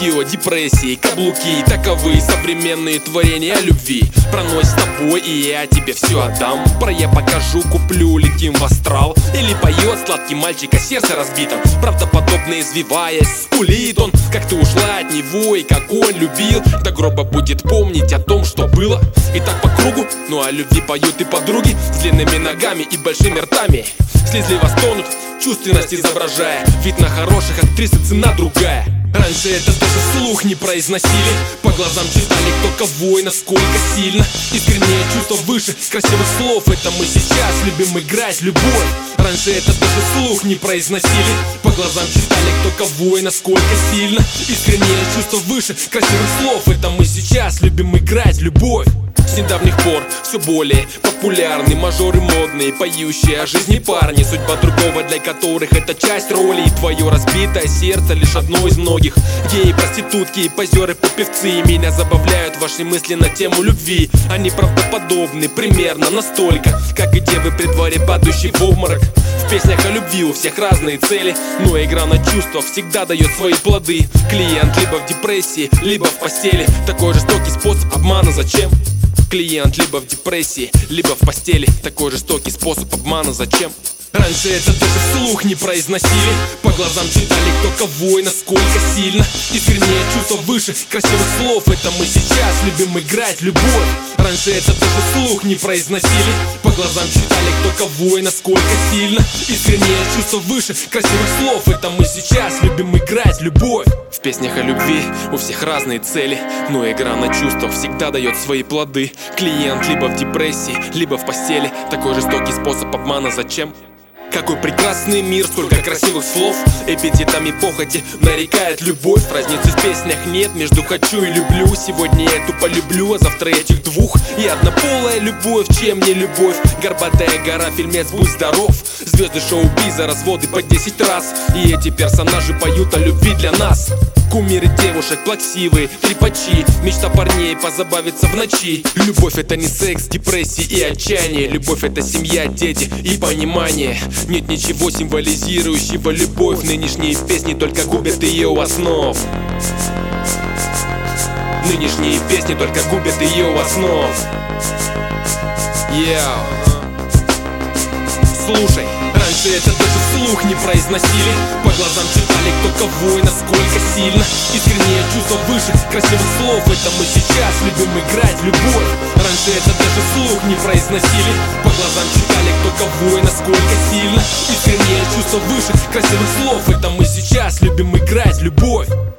нытье, депрессии, каблуки. Таковы современные творения о любви. Пронось с тобой, и я тебе все отдам. Про я покажу, куплю, летим в астрал. Или поет сладкий мальчик, а сердце разбито. Правдоподобно извиваясь, скулит он, как ты ушла от него и как он любил. До гроба будет помнить о том, что было. И так по кругу, ну о любви поют и подруги с длинными ногами и большими ртами. Слезливо стонут, чувственность изображая. Ведь на хороших актрисы цена другая. Раньше это даже вслух не произносили. По глазам читали, кто кого и насколько сильно. Искреннее чувство выше красивых слов. Это мы сейчас любим играть любовь. Раньше это даже вслух не произносили. По глазам читали, кто кого и насколько сильно. Искреннее чувство выше красивых слов. Это мы сейчас любим играть любовь. С недавних пор все более популярны мажоры модные, поющие о жизни парни, судьба другого, для которых это часть роли. И твое разбитое сердце лишь одно из многих. Геи, проститутки и позеры, попевцы. Меня забавляют ваши мысли на тему любви. Они правдоподобны примерно настолько, как и девы при дворе, падающие в обморок. В песнях о любви у всех разные цели, но игра на чувствах всегда дает свои плоды. Клиент либо в депрессии, либо в постели. Такой жестокий способ обмана зачем? Клиент либо в депрессии, либо в постели. Такой жестокий способ обмана зачем? Раньше это даже вслух не произносили. По глазам читали, кто кого и насколько сильно. Искреннее чувство выше красивых слов. Это мы сейчас любим играть любовь. Раньше это даже вслух не произносили. По глазам читали, кто кого и насколько сильно. Искреннее чувство выше красивых слов. Это мы сейчас любим играть любовь. В песнях о любви у всех разные цели, но игра на чувствах всегда дает свои плоды. Клиент либо в депрессии, либо в постели. Такой жестокий способ обмана зачем? Какой прекрасный мир, сколько красивых слов. Эпитетами похоти нарекает любовь. Разницы в песнях нет между хочу и люблю. Сегодня я тупо люблю, а завтра этих двух. И однополая любовь, чем не любовь. Горбатая гора, фильмец, будь здоров. Звезды шоу-биза, разводы по 10 раз. И эти персонажи поют о любви для нас. Кумиры девушек, плаксивые, трепачи. Мечта парней позабавиться в ночи. Любовь это не секс, депрессии и отчаяние. Любовь это семья, дети и понимание. Нет ничего символизирующего любовь. Нынешние песни только губят ее у основ. Нынешние песни только губят ее у основ. Слушай, раньше это даже вслух не произносили. По глазам читали, кто кого и насколько сильно. Искреннее чувство выше красивых слов. Это мы сейчас любим играть любовь. Раньше это даже вслух не произносили. По глазам читали, кто кого и насколько сильно. Искреннее чувство выше красивых слов. Это мы сейчас любим играть любовь.